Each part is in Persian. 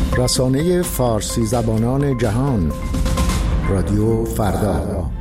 رسانه فارسی زبانان جهان، رادیو فردا.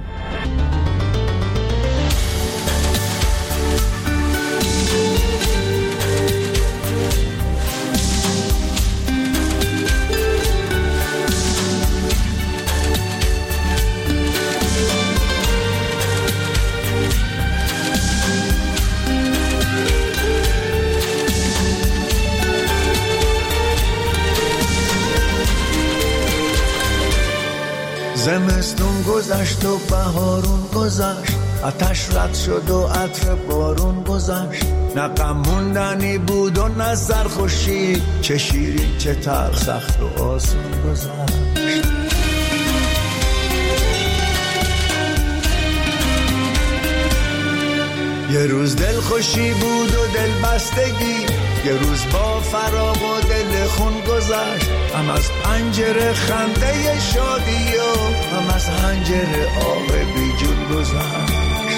زمستون گذشت و بهارون گذشت، آتش رد شد و عطر بارون گذشت. نه غم موندنی بود و نه سرخوشی، چه شیرین چه تلخ، سخت و آسون گذشت. یه روز دل خوشی بود و دل بستگی، یه روز با فراق و دل خون گذشت. هم از پنجره خنده شادی و هم از حنجره آب بی جون گذشت.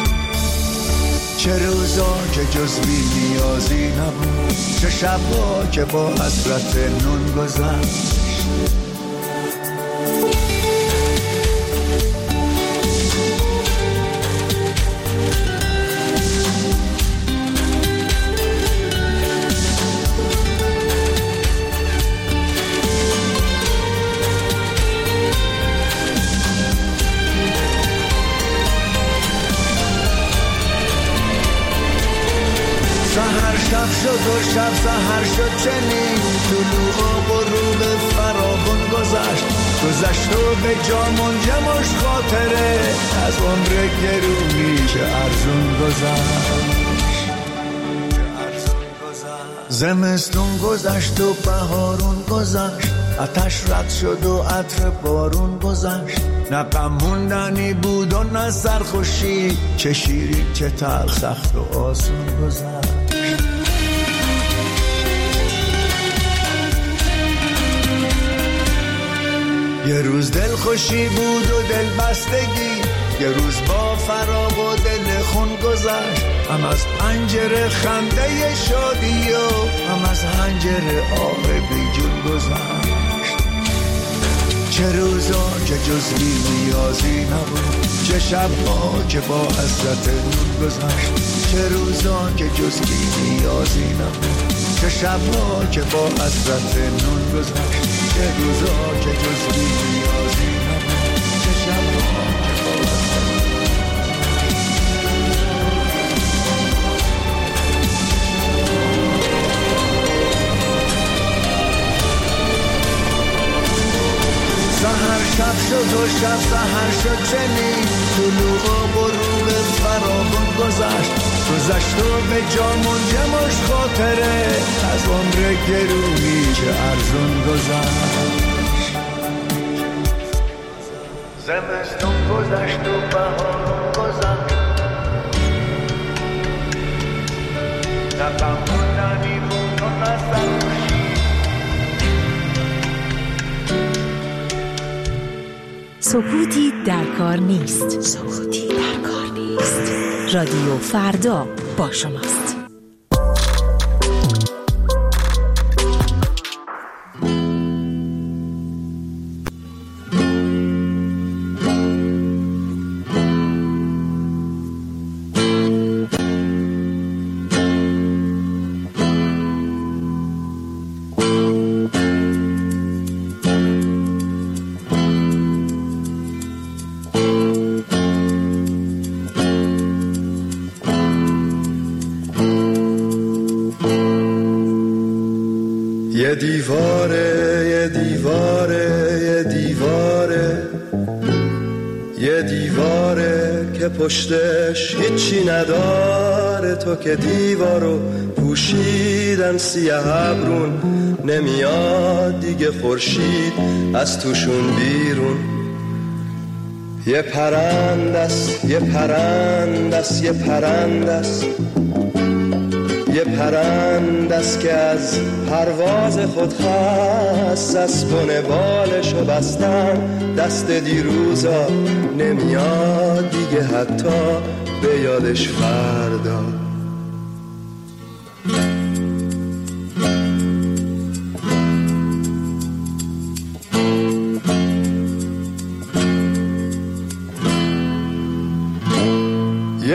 چه روزا که جز بی نیازی نبود، چه شبا که با حسرت نون گذشت. شب شد و شب سحر شد چنین، طلوع و غروب فراوان گذشت. گذشت و به جا منجمش خاطره، از عمر گرونی چه ارزون گذشت. زمستون گذشت و بهارون گذشت، آتش رد شد و عطر بارون گذشت. نه غم موندنی بود و نه سرخوشی، چه شیرین چه تلخ، سخت و آسون گذشت. یه روز دل خوشی بود و دل بستگی، یه روز با فراق و دل خون گذشت. هم از پنجره خنده شادی و هم از حنجره آب بی جون گذشت. چه روزا که جز بی نیازی نبود، چه شبا که با حسرت نون گذشت. چه روزا که جز بی نیازی نبود، چه شبا که با حسرت نون گذشت. چه روزا که جز بی نیازی نبود، چه شبا که با حسرت سحر شب شد و شب سحر شد چنین، طلوع و غروب فراوان گذشت. گذشت و به جا منجمش خاطره، از عمر گرونی چه ارزون گذشت. زمستون گذشت و بهارون گذشت، نه غم موندنی بود و نه سرخوشی. سکوتی در کار نیست. سکوتی در کار نیست. رادیو فردا با شماست. یه دیواره یه دیواره یه دیواره یه دیواره که پشتش هیچی نداره. تو که دیوارو پوشیدن سیاه ابرون، نمیاد دیگه خورشید از توشون بیرون. یه پرندست یه پرندست یه پرندست یه پرندست که از پرواز خود خست، از بن بالشو بستن دست دیروزا، نمیاد دیگه حتی به یادش فردا.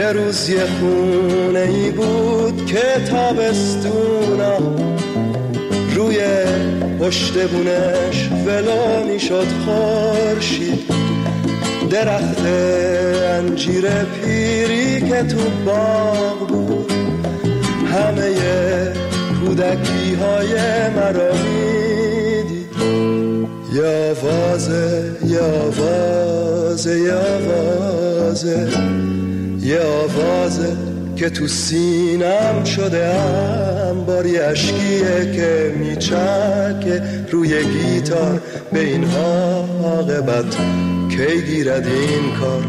یه روز یه خونه ای بود که تابستونا روی پشت بونش ولو میشد خورشید، درخت انجیر پیری که تو باغ بود همه کودکی های مرا میدید. یه آوازه یه آوازه یه آوازه یه آوازه که تو سینم شده انبار، یه اشکیه که میچکه روی گیتار به این عاقبت کی گیرد این کار.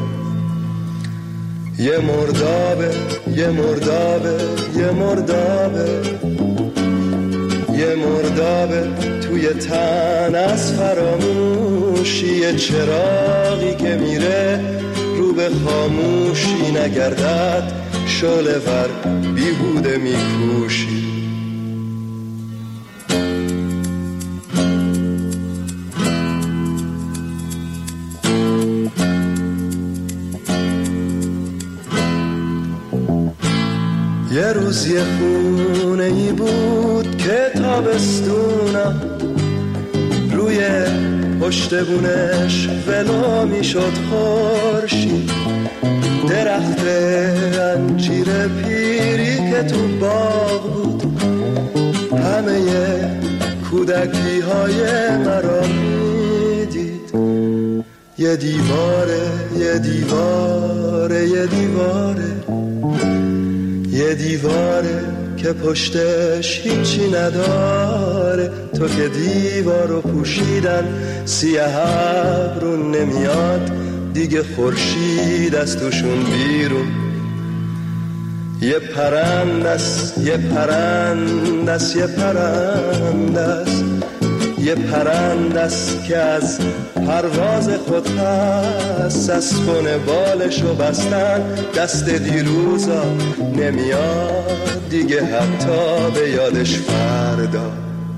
یه مردابه یه مردابه یه مردابه یه مردابه توی تن از فراموشی، یه چراغی که میره رو به خاموشی، نگردد شعله ور بیهوده میکوشی. یه روز یه خونه ای بود که تابستونا روی پشت بونش ولو میشد خورشید، درخت انجیر پیری که تو باغ بود همه کودکی های مرا میدید. یه دیواره یه دیواره یه دیواره یه دیواره که پشتش هیچی نداره، تو که دیوارو پوشیدن سیاه ابرون نمیاد دیگه خورشید از توشون بیرون. یه پرندست یه پرندست یه پرندست یه پرندست که از پرواز خود هست، از خونه بالشو بستن دست دیروزا نمیاد دیگه حتی به یادش فردا.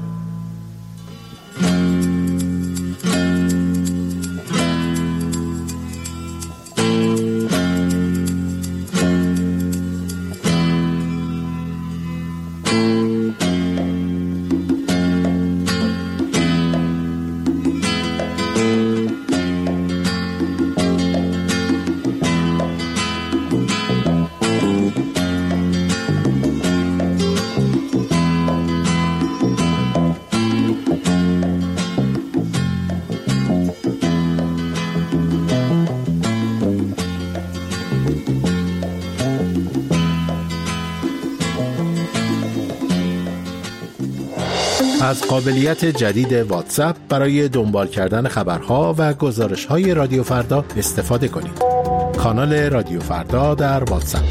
از قابلیت جدید واتساپ برای دنبال کردن خبرها و گزارش‌های رادیو فردا استفاده کنید. کانال رادیو فردا در واتساپ.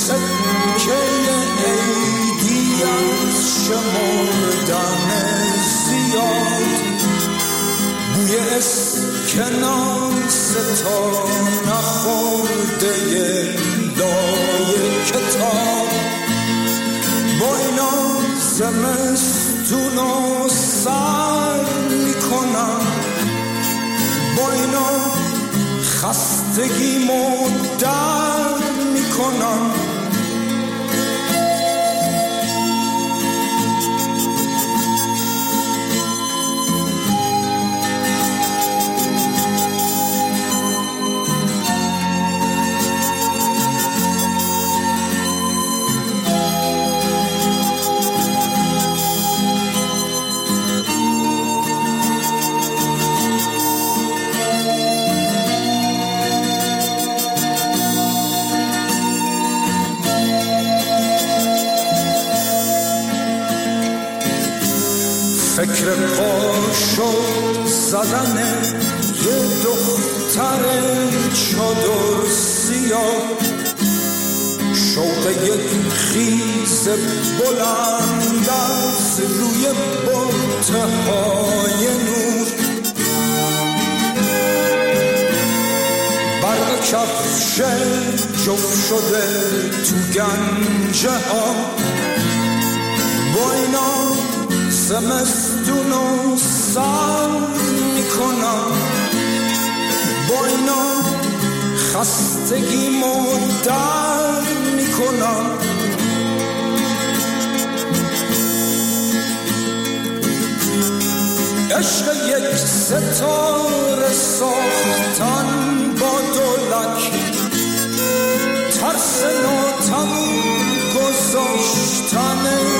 شمردن اسکناس تا نخورده لای کتاب با اینا زمستونو سر میکنم با اینا خستگیمو در میکنم فکر پاشو زدن یه دختر چادر سیاه شوق یک خیز بلند از روی بطه‌های نور برق کفش جفت شده تو گنجه ها با اینا زمستونو سر میکنم با اینا خستگیمو در میکنم عشق یک ستاره ساختن با دولک ترس ناتموم گذاشتن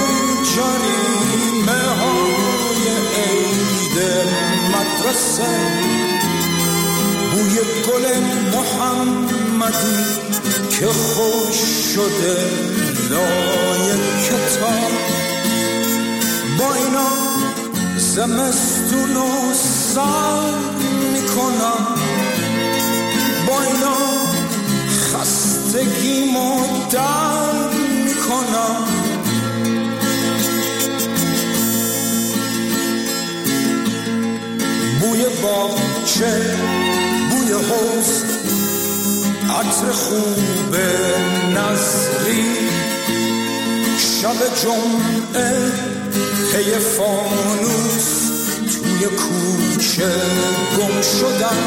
جریمه های عید مدرسه بوی گل محمدی که خوش شده لای کتاب با اینا زمستونو سر میکنم با اینا خستگیمو در میکنم بوی باغچه بوی حوض عطر خوب نظری شب جمعه پی فانوس توی کوچه گم شدم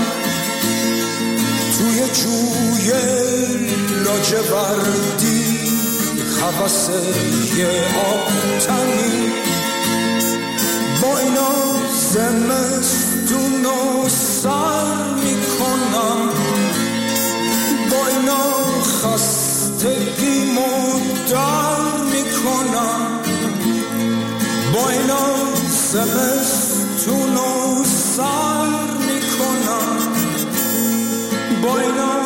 توی جوی لاجوردی هوس یه آبتنی با اینا زمستونو سر میکنم با اینا خستگیمو در میکنم با اینا زمستونو سر میکنم با اینا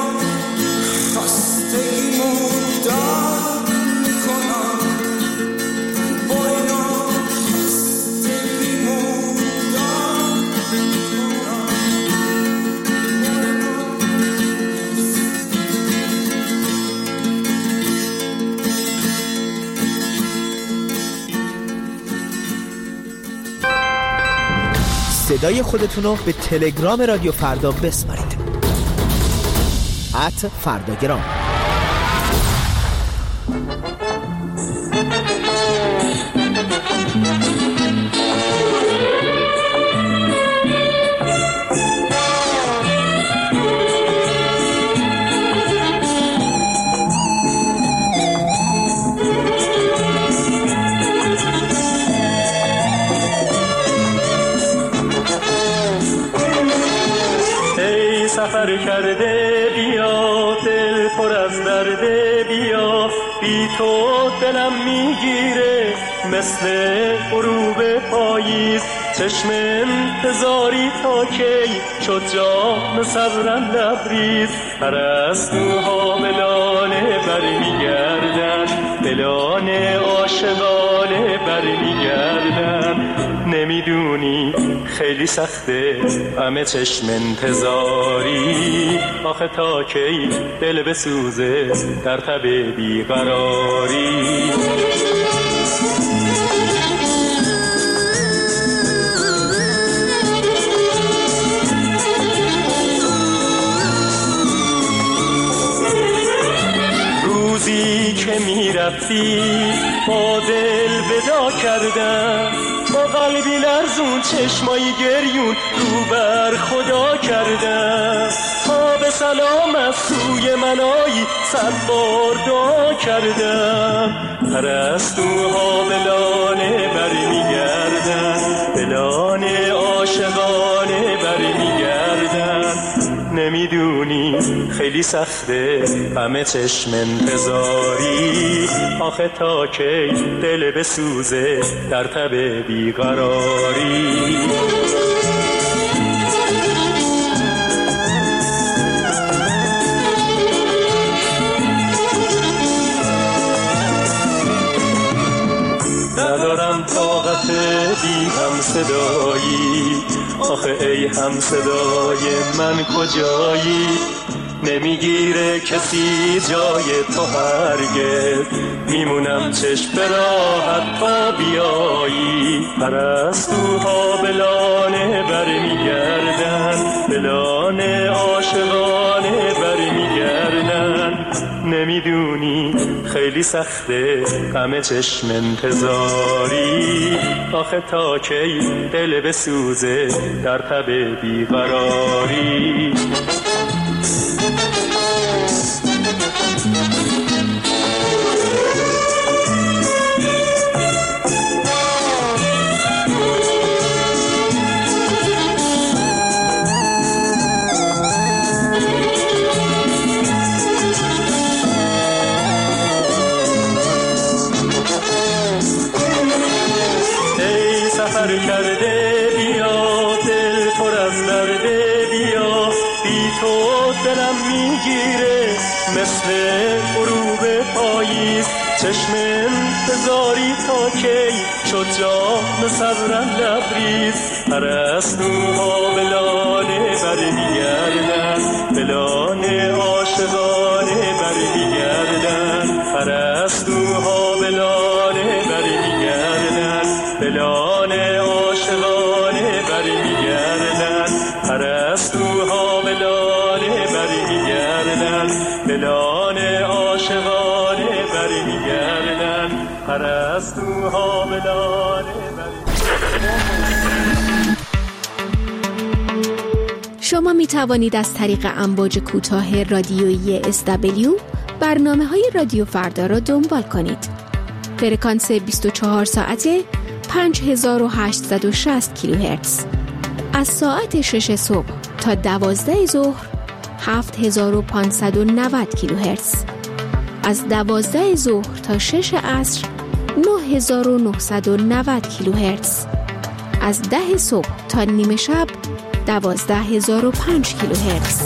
خستگیمو در میکنم با اینا خستگیمو در میکنم صدای خودتونو به تلگرام رادیو فردا بسپارید @فرداگرام. سفر کرده بیا دل پر از درده بیا بی تو دلم میگیره مثل غروب پاییز چشم انتظاری تا کی شد جام صبرم لبریز پرستوها ملانه برمیگردن ملانه عاشقانه برمیگردن نمیدونی خیلی سخته همه چشم انتظاری آخه تا کی دل بسوزه در تب بیقراری روزی که میرفتی با دل ودا کردم، با قلبی لرزون چشمایی گریون رو بر خدا کردم. تا به سلام از سوی منایی 100 بار دعا کردم. پرستوها به لانه برمیگردن، به لانه عاشقانه برمیگردن. نمیدونی خیلی سخته غم چشم انتظاری، آخه تا کی دل بسوزه در تب بیقراری. ندارم طاقت بی هم صدایی، آخه ای هم صدای من کجایی؟ نمیگیره کسی جای تو هرگز، میمونم چشم به راحت تا بیایی. پرستوها به لانه برمیگردن، به لانه عاشقانه برمیگردن. نمیدونی خیلی سخته غم چشم انتظاری، آخه تا کی دل بسوزه در تب بیقراری. سفر کرده بیا، دل پر از درده بیا، بی تو دلم میگیره مثل غروب پاییز. چشم انتظاری تا کی شد جام صبرم لبریز. پرستوها به لانه برمیگردن، به لانه عاشقانه برمیگردن. پرستوها به لانه برمیگردن، به لانه عاشقانه برمیگردن. پرستوها به لانه برمیگردن، به لانه عاشقانه برمیگردن. پرستوها به لانه برمیگردن. شما می توانید از طریق امواج کوتاه رادیویی SW برنامه‌های رادیو فردا را دنبال کنید. فرکانس 24 ساعته 5860 کیلوهرتز. از ساعت 6 صبح تا 12 ظهر 7590 کیلوهرتز. از 12 ظهر تا 6 عصر 9990 کیلوهرتز. از 10 صبح تا نیمه شب 12005 کیلوهرتز.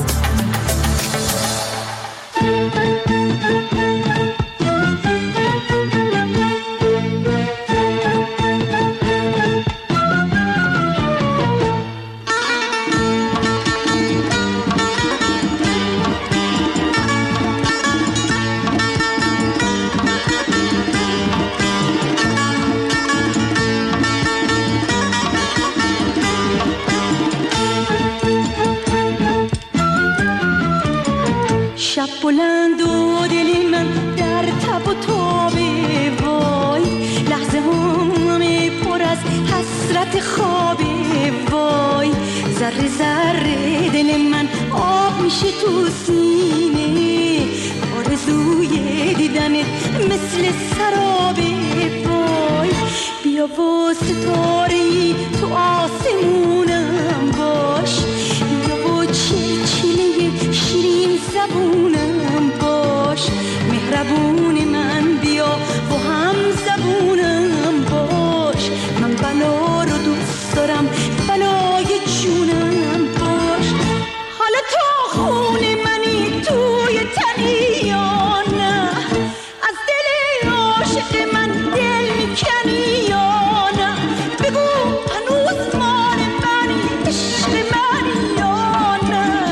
شب بلند و دل من در تب و تابه وای، لحظه همه پر از حسرت خوابه وای. ذره ذره دل من آب میشه تو سینه، آرزوی دیدنت مثل سرابه وای. بیا و ستاره‌ای تو آسمونم باش، بیا و چلچله شیرین زبونم باش. مهربون من بیا و هم زبونم باش. من بلا رو دوست دارم، بلای جونم باش. حالا تو خون منی توی تنی یا نه، از دل عاشق من دل میکنی یا نه؟ بگو هنوز مال منی، عشق منی یا نه؟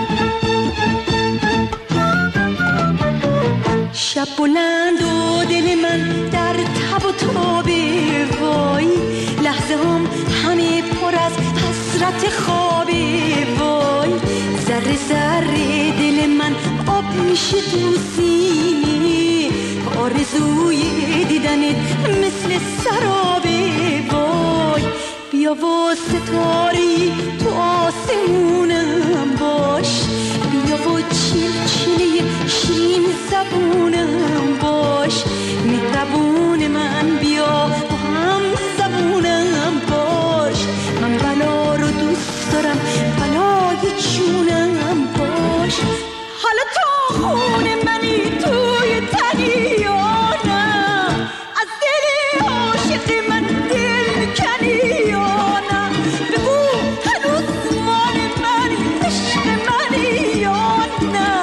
شب بلند و دل من در تب و تابه وای، لحظه هم همه پر از حسرت خوابه وای. ذره ذره دل من آب میشه تو سینه، تنت مثل سرابه وای بیا و ستاری تو آسمونم باش بیا و چلچله شیرین زبونم باش مهربون من بیا و هم زبونم باش من بلا رو دوست دارم بلای جونم باش حالا تا خون منی توی تنی یا نه از دل عاشق من دل کنی یا نه بگو هنوز مال منی عشق منی یا نه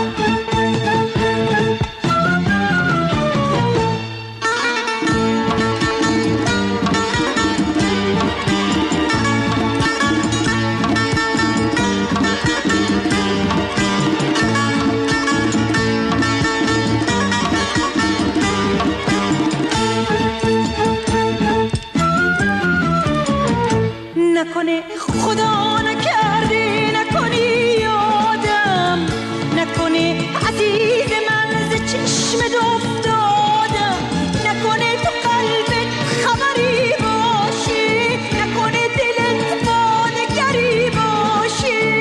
نکنه خدا نکرده نکنی یادم نکنه عزیز من ز چشمت افتادم نکنه تو قلبت خبری باشه نکنه دلت با نگری باشه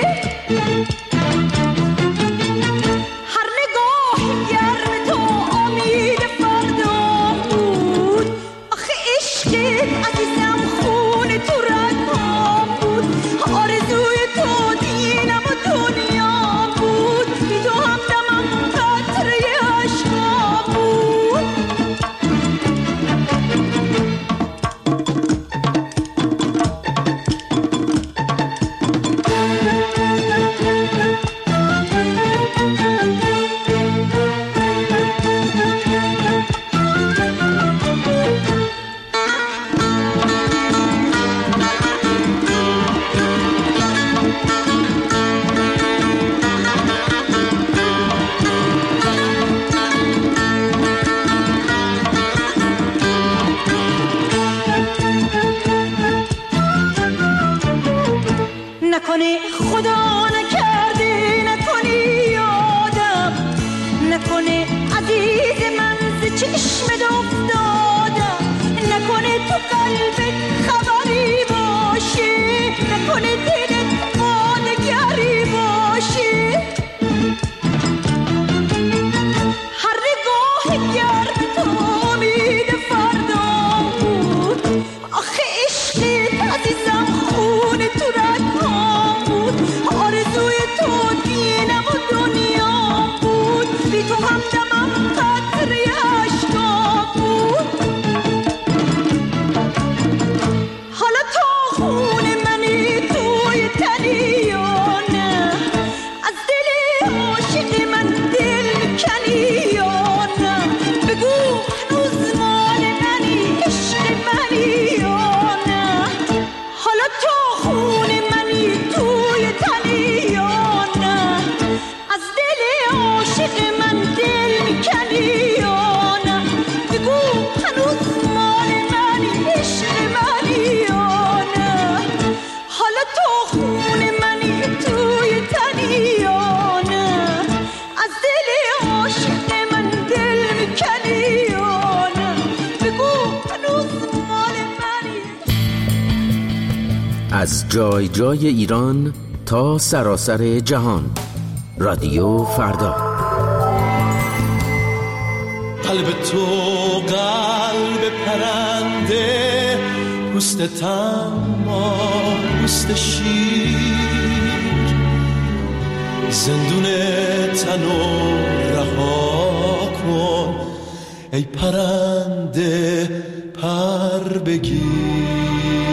هر نگاه گرم تو امید فردا بود آخه عشقت عزیزم خون تو رگام بود آرزوی تو دینم و دنیا بود بی تو همدمم قطره عشقام بود نکنه خدا نکرده نکنی یادم نکنه عزیز من ز چشمت افتادم نکنه تو قلبت خبری باشه نکنه دلت با نگری باشه هر نگاه گرم تو امید فردا بود آخه عشقت عزیزم خون تو رگام بود آرزوی تو دینم و دنیا بود بی تو همدمم قطره عشقام بود حالا تا خون منی توی تنی یا نه از دل عاشق من دل کنی یا نه بگو هنوز مال منی عشق منی یا نه حالا تا خون منی توی تنی یا نه از دل عاشق من دل کنی یا نه بگو هنوز مال منی عشق منی یا نه حالا تا خون منی توی تنی یا نه از دل عاشق من دل کنی یا نه بگو هنوز مال منی از جای جای ایران تا سراسر جهان رادیو فردا قلب تو قلب پرنده پوست تما پوست شیر زندون تنو رها کن ای پرنده پر بگیر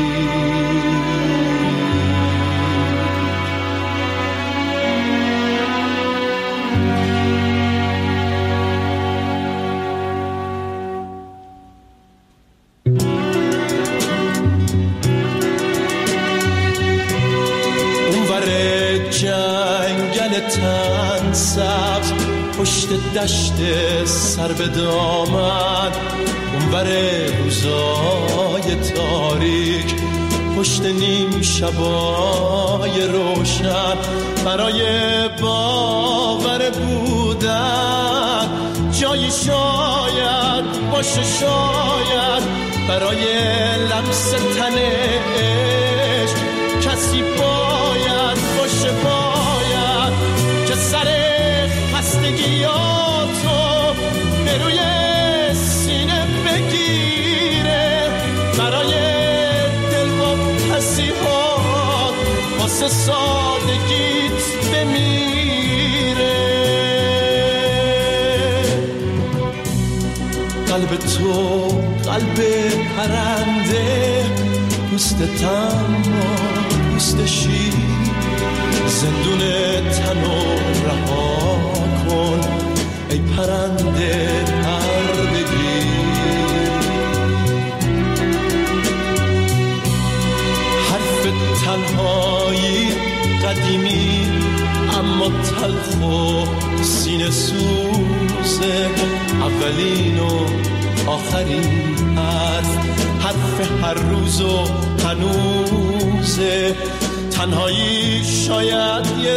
جنگل تن سبز پشت دشت سر به دامن اونور روزای تاریک پشت نیم شبای روشن برای باور بودن جایی شاید باشه شاید برای لمس تنش کسی باید باشه، باید که سر خستگیاتو به روی سینه بگیره، برای دل با پسیحات واسه سادگیت بمیره. قلب تو قلب پرنده، پوست تنها پوست شیر، زندون تنو رها کن ای پرنده پر بگیر. حرف تنهایی قدیمی اما تلخ و سینه سوزه، اولین و آخرین حرف هر روز و هنوزه. تنهایی شاید یه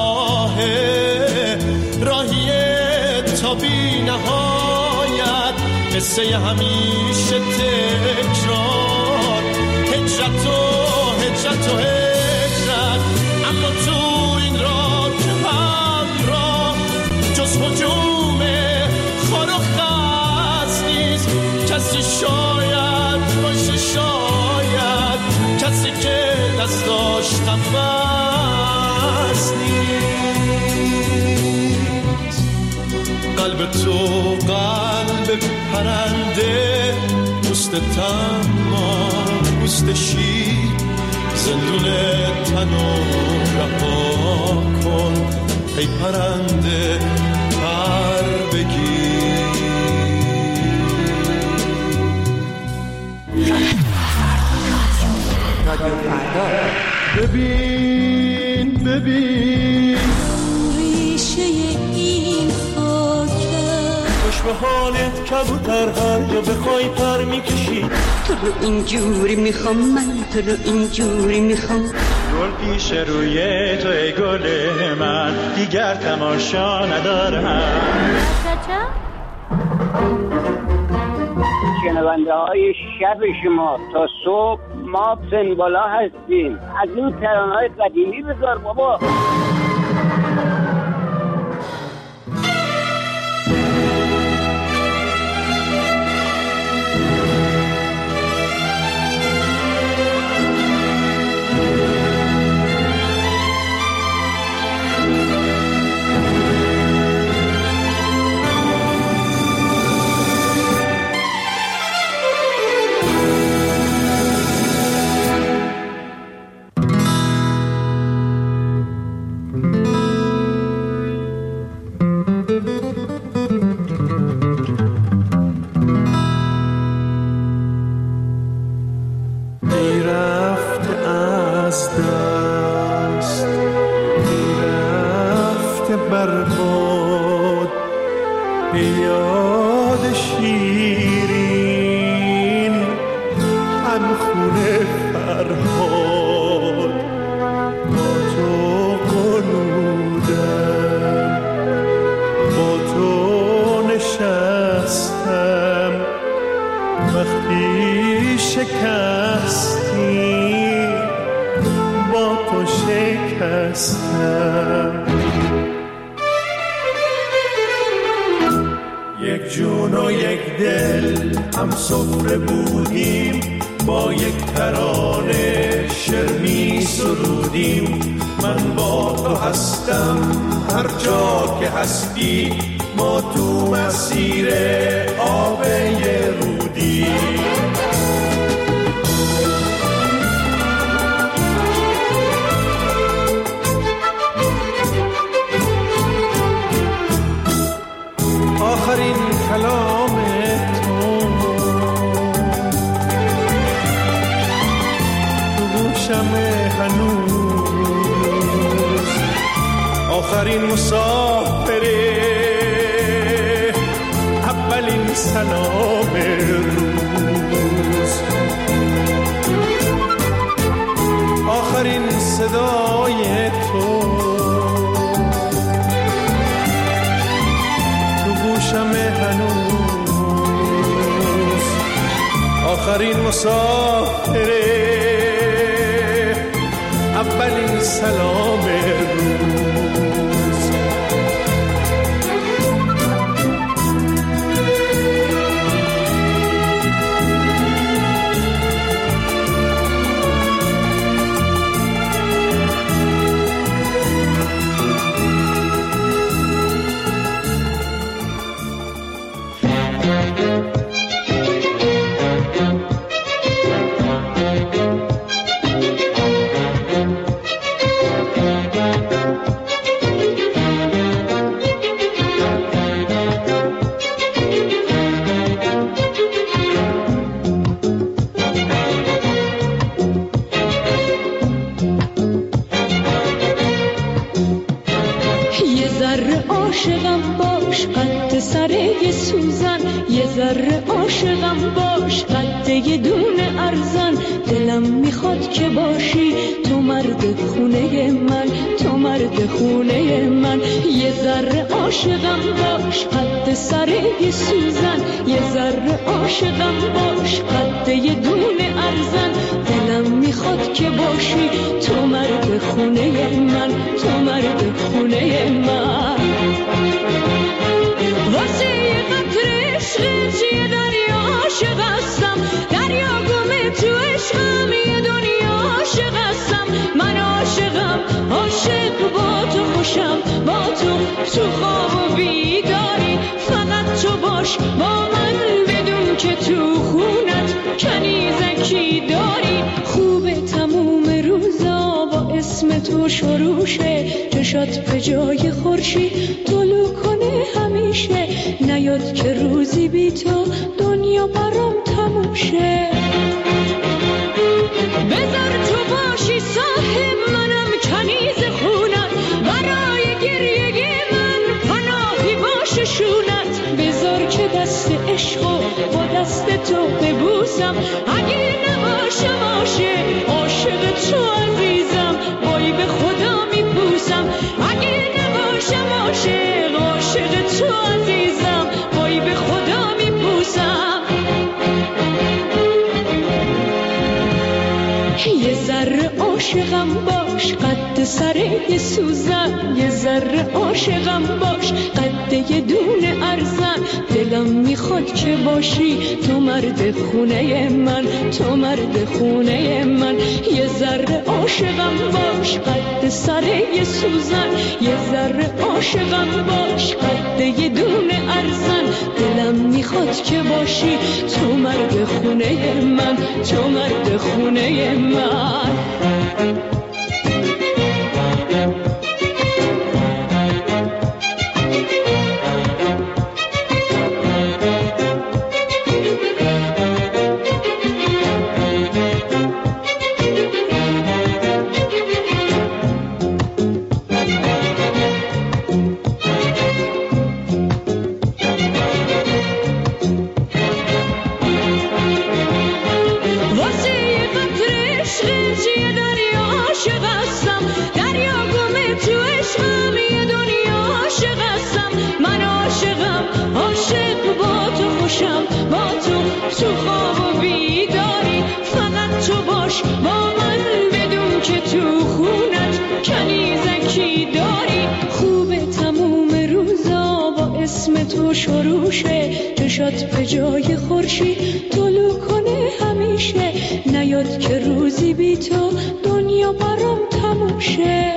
راهیه تا بی نهایت، قصه همیشه تکرار، هجرت و هجرت و هجرت. اما تو این راه که همراه جز هجوم خار و خز نیست، کسی شاید باشه، شاید کسی که دستاش نفس نیست. قلب تو قلب پرنده، پوست تنها پوست شیر، زندون تنو رها کن ای پرنده پر بگیر. ببین ببین ریشه این خاکه، خوش به حالت کبوتر هر جا بخوای پر میکشی. تو رو اینجوری میخوام من، تو رو اینجوری میخوام. گل پیش روی تو ای گل من، دیگر تماشا ندارم. شنونده های شب شما تا صبح ما سنبالا هستیم. از این ترانه‌های قدیمی بذار بابا. یک جون و یک دل هم سفره بودیم، با یک ترانه شعر می سرودیم. من با تو هستم هر جا که هستی، ما تو مسیر آب رودی. آخرین کلام تو گوشم هنوز، آخرین مسافره، اولین سلام روز، آخرین صدای تو گوشم هنوز. آخرین مسافره، اولین سلام روز. عاشقم باش قد یه دونه ارزن، دلم میخواد که باشی تو مرد خونه من، تو مرد خونه من. یه ذره عاشقم باش قد سر یه سوزن، یه ذره عاشقم باش قد یه دونه ارزن، دلم میخواد که باشی تو مرد خونه من، تو مرد خونه من. واسه یه قطره عشقت یه دریا عاشق هستم، دریا گمه تو عشقم، یه دنیا عاشق هستم. من عاشقم، عاشق با تو خوشم، با تو خواب و بیداری. فقط تو باش با من، بدون که تو خونت کنیزکی داری. خوبه تموم روزا با اسم تو شروشه، چشات به جای خورشید طلوع کنه همیشه. نیاد که روزی بی تو دنیا برام تموم شه. بذار تو باشی صاحب منم، کنیز خونت، برای گریه من پناهی باشه شونت. بذار که دست عشقو با دست تو ببوسم، اگه نباشم عاشق تو عزیزم، وای به خدا میپوسم. اگه نباشم عاشق تو عزیزم، وای به خدا میپوسم. یه ذره عاشقم باش قد سر یه سوزن، یه ذره عاشقم باش قد یه دونه ارزن، دلم میخواد که باشی تو مرد خونه من، تو مرد خونه من. یه ذره عاشقم باش قد سر یه سوزن، یه ذره عاشقم باش قد یه دونه ارزن، دلم میخواد که باشی تو مرد خونه من، تو مرد خونه من. چشات به جای خورشید طلوع کنه همیشه. نیاد که روزی بی تو دنیا برام تموم شه.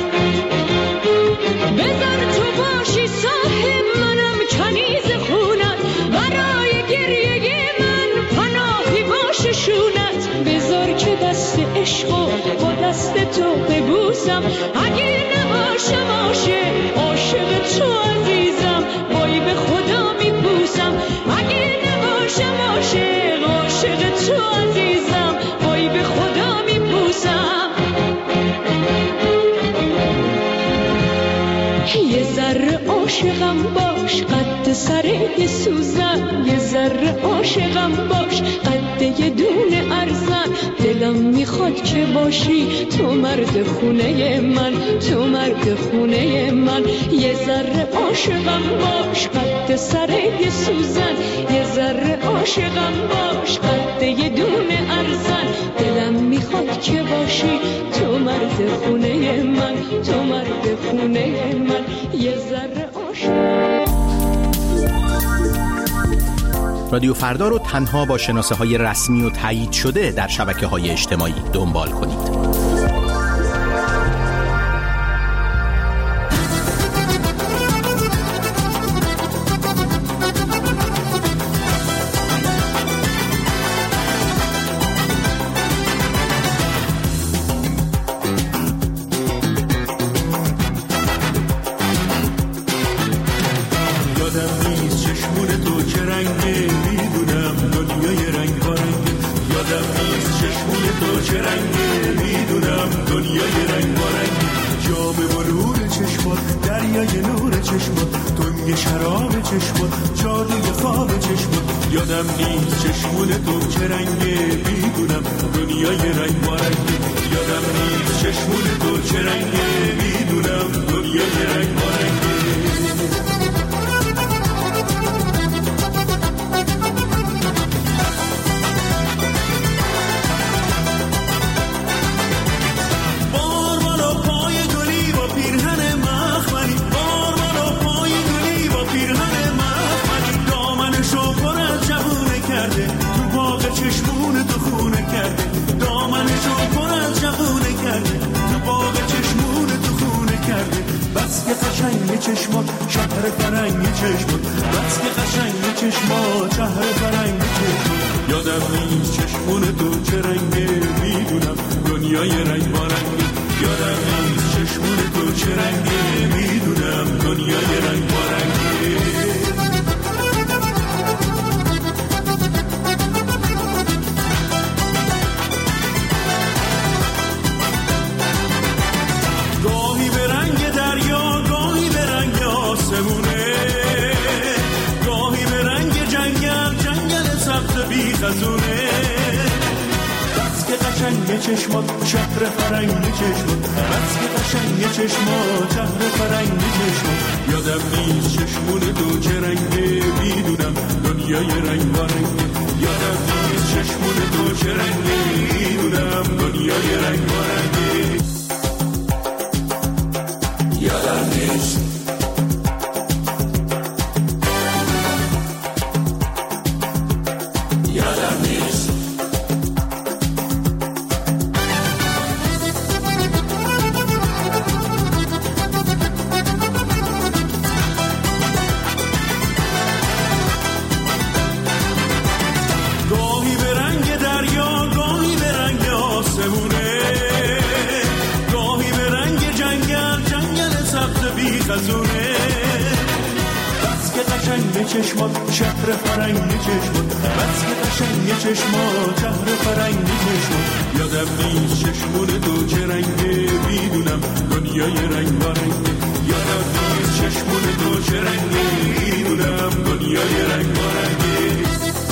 بذار تو باشی صاحب منم، کنیز خونت، برای گریه من پناهی باشه شونت. بذار که دست عشقو با دست تو ببوسم، اگه نباشم عاشق تو عزیزم، وای به خدا میپوسم. اگه نباشم عاشق تو عزیزم، وای به خدا میپوسم. یه ذره عاشقم باش قد سر یه سوزن، یه ذره عاشقم باش قد یه دونه ارزن، دلم میخواد که باشی تو مرد خونه من، تو مرد خونه من. یه ذره عاشقم باش قد سر یه سوزن، یه ذره عاشقم باش قد یه که باشی تو مرد خونه من، تو مرد خونه من، یه ذره عاشق. رادیو فردا رو تنها با شناسه‌های رسمی و تایید شده در شبکه‌های اجتماعی دنبال کنید. یادم نیست چشمون تو چه رنگه، میدونم دنیای رنگ بارنگه. یادم نیست چشمون تو چه رنگه، میدونم دنیای رنگ بارنگه. بس که قشنگ چشمات شهر فرنگ چشمات، بس که قشنگ چشمات شهر فرنگ چشمات. یادم نیست چشمون تو چه رنگه، میدونم دنیای رنگ بارنگه. یادم نیست چشمون تو چه رنگه، میدونم دنیای رنگ بارنگه. بس که قشنگ چشمات شهر فرنگ چشمات، بس که قشنگ چشمات شهر فرنگ چشمات. یادم نیست چشمون تو چه رنگه، میدونم دنیای رنگ بارنگه. یادم نیست چشمون تو چه رنگه، میدونم دنیای رنگ بارنگه. یادم نیست چشمات شهر فرنگ چشمات، بس که قشنگ چشمات شهر فرنگ چشمات. یادم نیست چشمون تو چه رنگه، میدونم دنیای رنگ بارنگه. یادم نیست چشمون تو چه رنگه، میدونم دنیای رنگ بارنگه.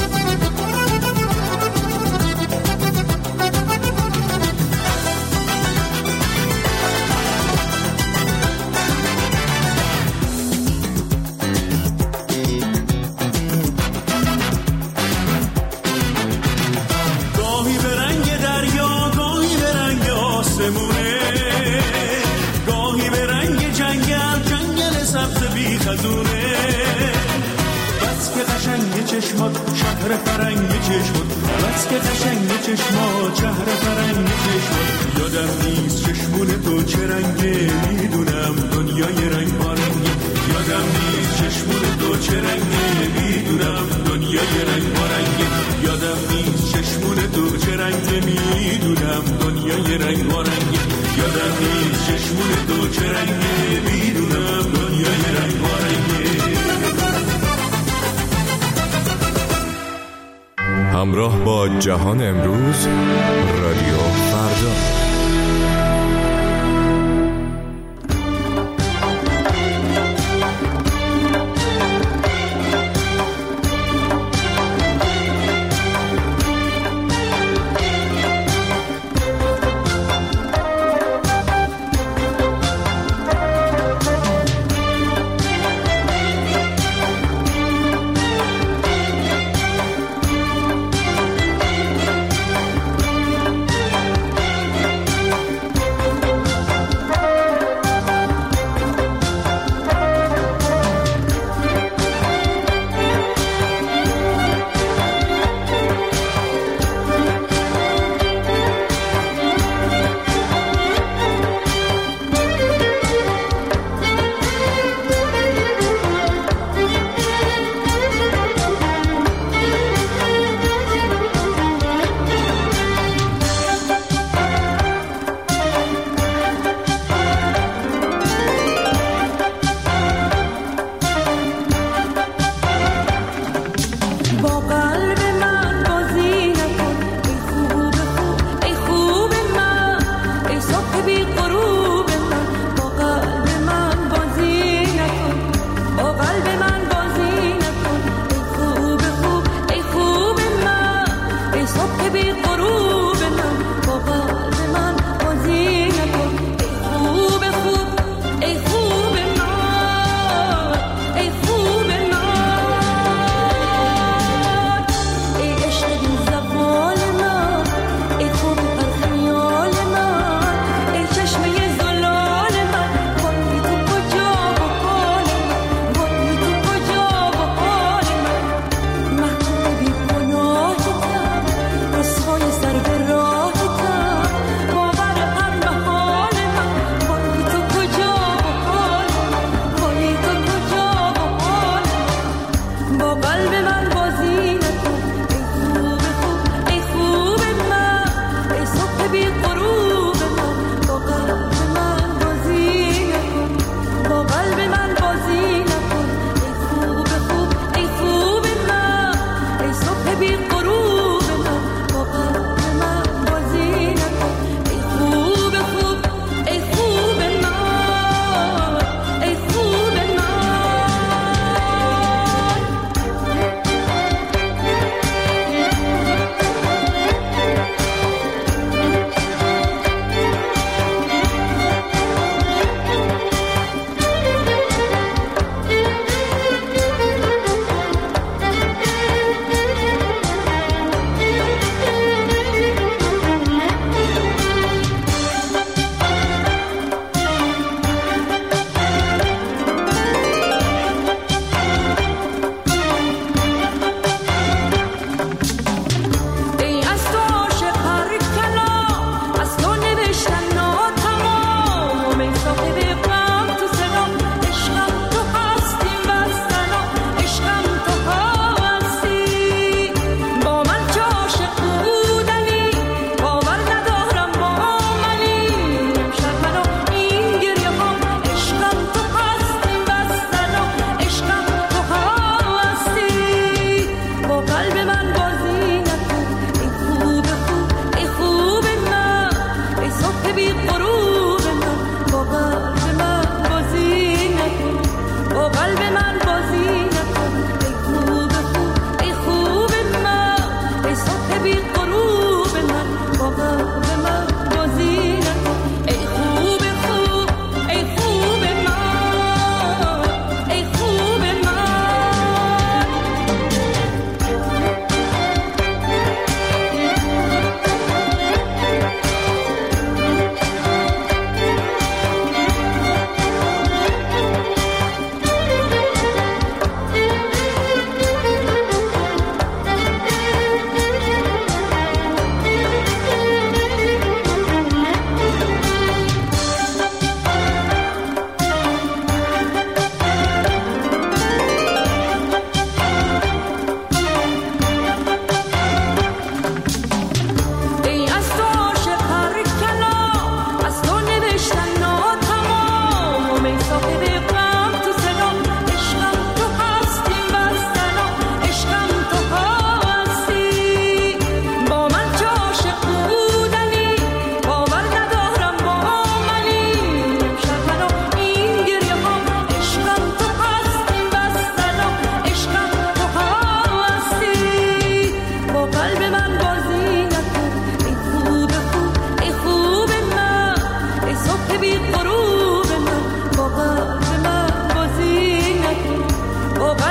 چشمات شهر فرنگ چشمات، بس که قشنگ چشمات شهر فرنگ چشمات. یادم نیست چشمون تو چه رنگه، میدونم دنیای رنگ بارنگه. یادم نیست چشمون تو چه رنگه، میدونم دنیای رنگ بارنگه. یادم نیست چشمون تو چه رنگه، میدونم دنیای رنگ بارنگه. یادم نیست چشمون تو چه رنگه، میدونم دنیای رنگ بارنگه. همراه با جهان امروز، رادیو فردا.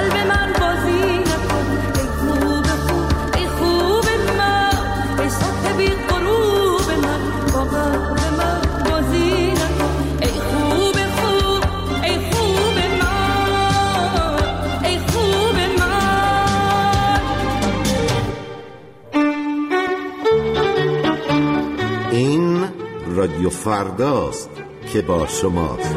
قلب من بازی نکن. ای خوب خوب ای خوب من، ای صبح بی غروب من، با قلب من بازی نکن. ای خوب خوب ای خوب من، ای خوب من. این رادیو فرداست که با شماست.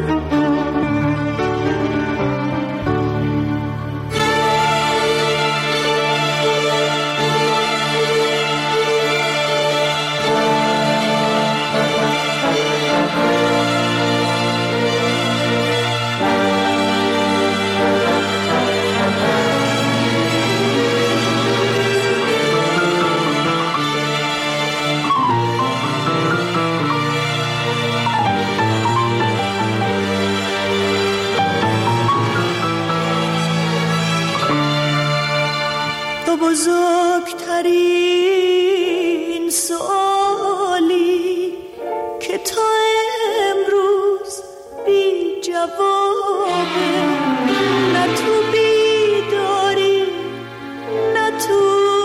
بزرگترین سوالی که تا امروز بی جوابه، نه تو بیداری نه تو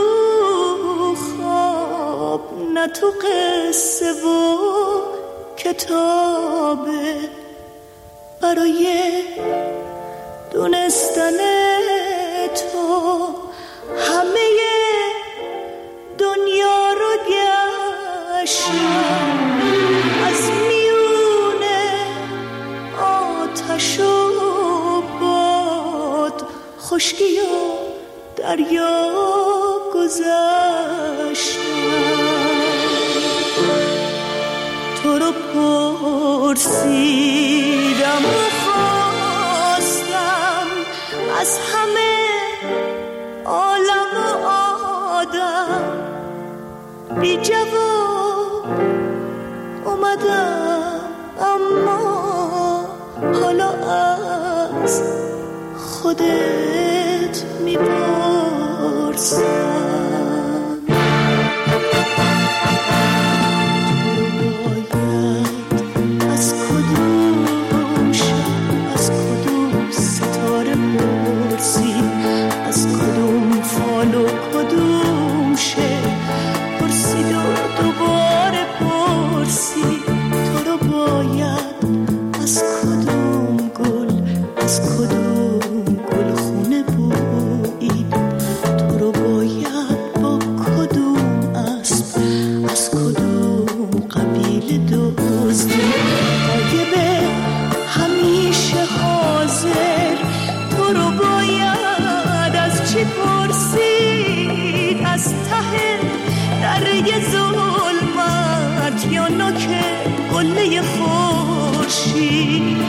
خواب نه تو قصه و کتابه. برای دونستن تو همه دنیا رو گشتم، از میونه آتش و باد، خشکی و دریا گذشتم. تو رو پرسیدم و خواستم از همه عالم و آدم، بی جواب اومدم، اما حالا از خودت میپرسم. از کدوم شب، از کدوم ستاره پرسی، از کدوم فال و کدوم شعر پرسید و دوباره پرسی. تو رو باید از کدوم گل، از کدوم گل خونه بویید. تو رو باید با کدوم اسب، از کدوم قبیله دزدید. غایبه همیشه حاضر، تو رو باید از چی پرسید؟ از ته دره ظلمت یا نوک قله خورشید؟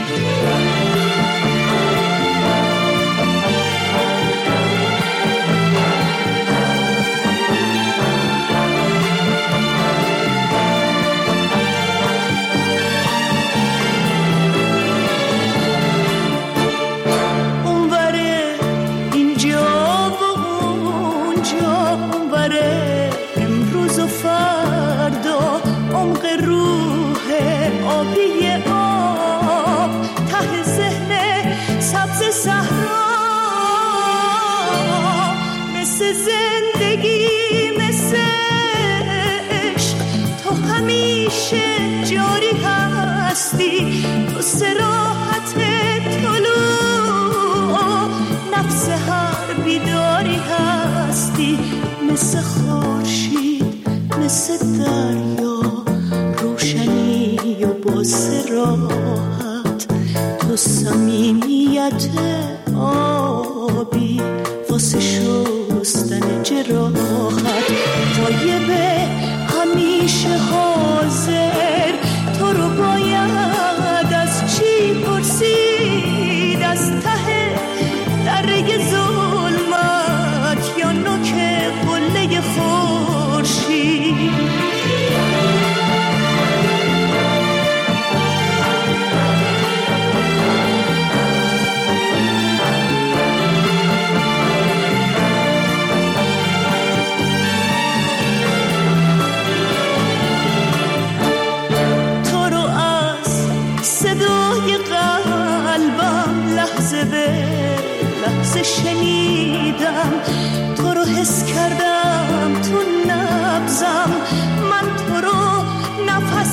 آبی آب ته ذهن سبز صحرا، مثل زندگی مثل عشق تو همیشه جاری هستی. تو صراحت طلوع نفس هر بیداری هستی، مثل خورشید مثل دریا روشنی و با صراحت. تو صمیمیت آبی واسه شستن جراحت. غایبه همیشه حاضر، تو رو باید از چی پرسید؟ از ته دره ظلمت یا نوک قله خورشید؟ شنیدم، تو رو حس کردم تو نبضم، من تو رو نفس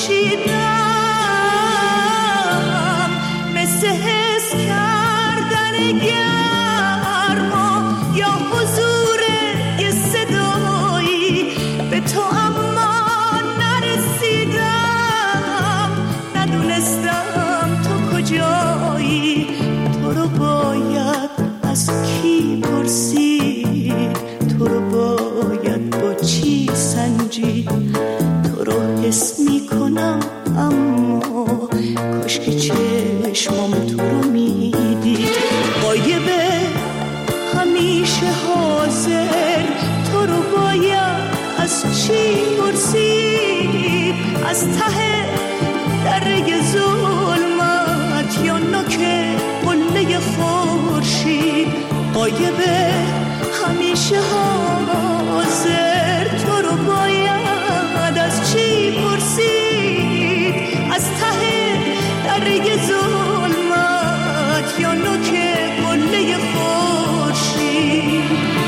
کشیدم، مثل حس کردن گرما یا حضور یه صدایی به تو، اما نرسیدم، ندونستم تو کجایی. تو رو باید از کی پرسید، تو رو باید با چی سنجید، تو رو حس میکنم اما کاش که چشمام تو رو میدید. غایبه همیشه حاضر، تو رو باید از چی پرسید، از ته دره ظلمت یا نوک قله خورشید. غایبه همیشه حاضر، تو رو باید از چی پرسید، از ته دره ظلمت یا نوک قله خورشید.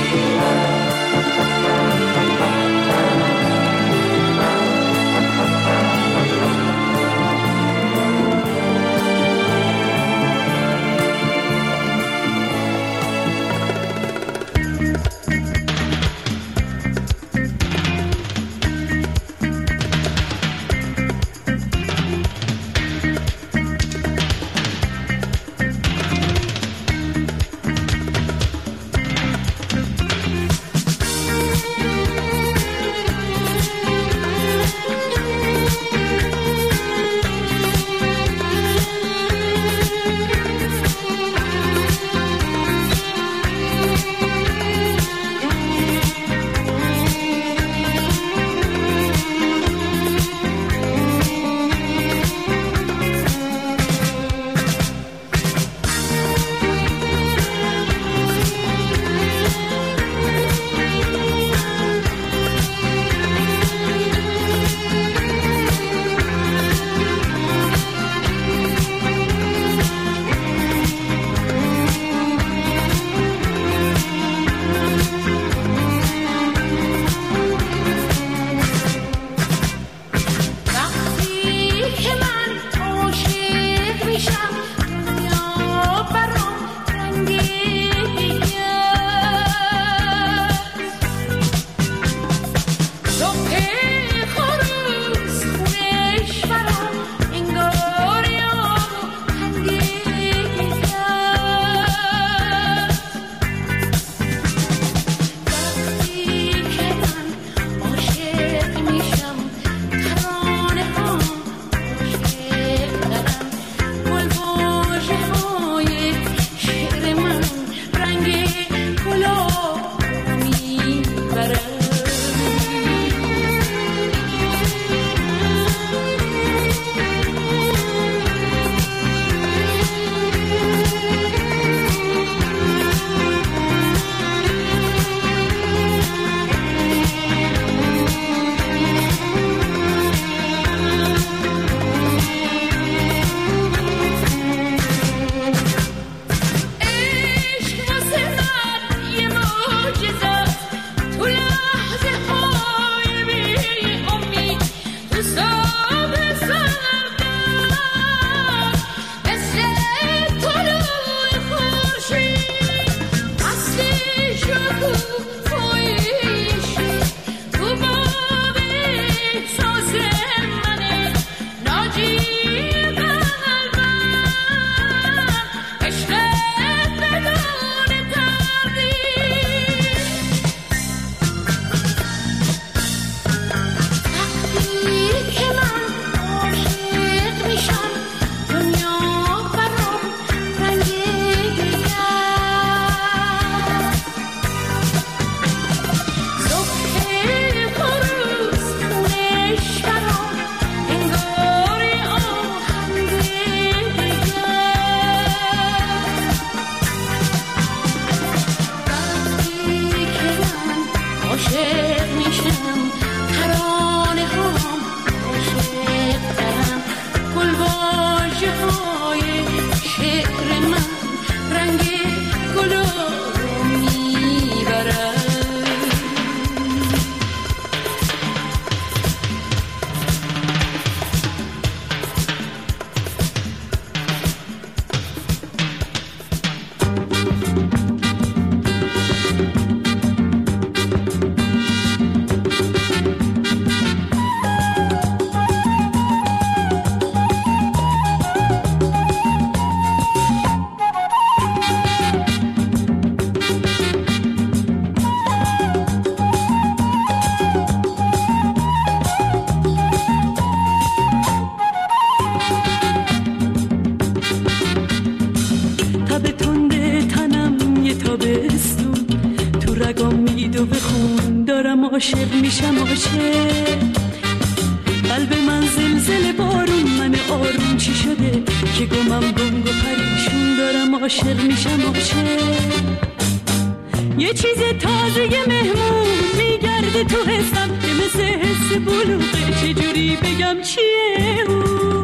عاشق میشم عاشق. قلب من زلزله بارون، من آروم چی شده که گمم گنگ و پریشون دارم عاشق میشم عاشق. یه چیز تازه مهمون میگرده تو حسم که مثل حس بلوغه، چجوری بگم چیه اون؟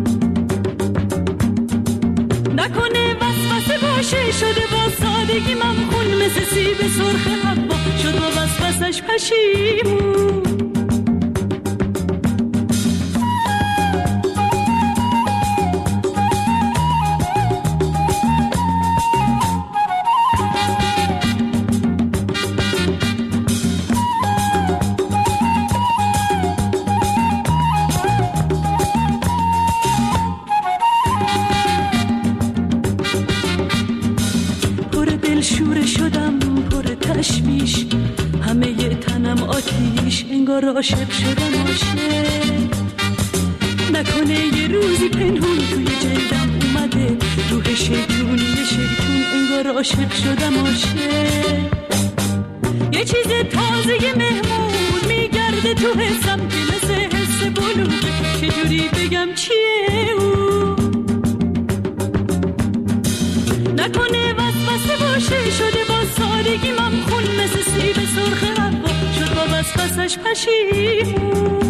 نکنه وسوسه باشه شده با سادگی ممخون، مثل سیب سرخ حبا شد با وسوسش پشیمون. انگار عاشق شدم عاشق. نکنه یه روزی پنهون توی جلدم اومده روح شیطونی شیطون، انگار عاشق شدم عاشق. یه چیز تازه مهمون میگرده تو حسم که مثل حس بلوغه، چجوری بگم چیه اون؟ نکنه وسوسه باشه شده با سادگی ممخون، مثل سیب سرخ حبا شد با وسوسش پشیمون.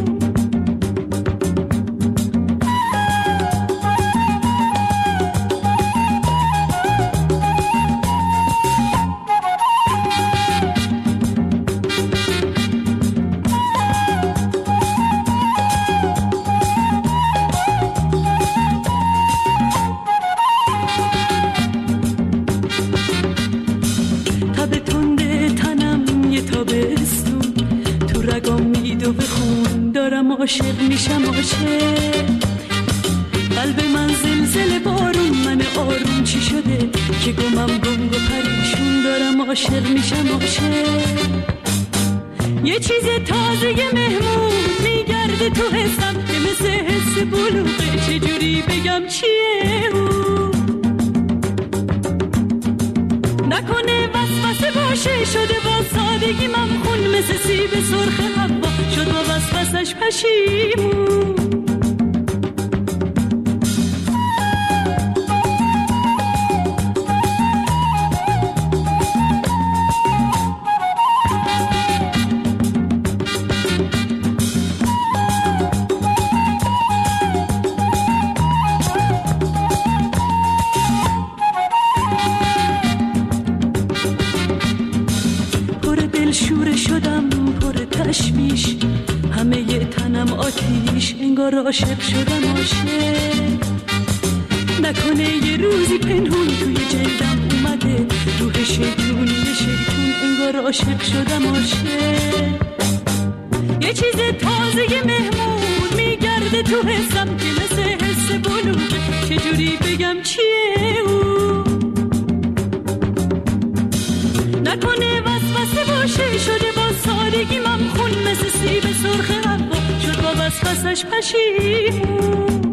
عاشق میشم عاشق. قلب من زلزله بارون، من آروم چی شده که گمم گنگ و پریشون دارم عاشق میشم عاشق. یه چیز تازه مهمون میگرده تو حسم که مثل حس بلوغه، چجوری بگم چیه اون؟ نکنه وسوسه باشه شده با سادگی ممخون، مثل سیب سرخ حبا شد با وسوسش پشیمون. انگار عاشق شدم عاشق. نکنه یه روزی پنهون توی جلدم اومده روح شیطونی شیطون، انگار عاشق شدم عاشق. یه چیز تازه مهمون میگرده تو حسم که مثل حس بلوغه، چجوری بگم چیه اون؟ نکنه وسوسه باشه شده با سادگی ممخون، مثل سیب سرخ حبا شد با وسوسش پشیمون.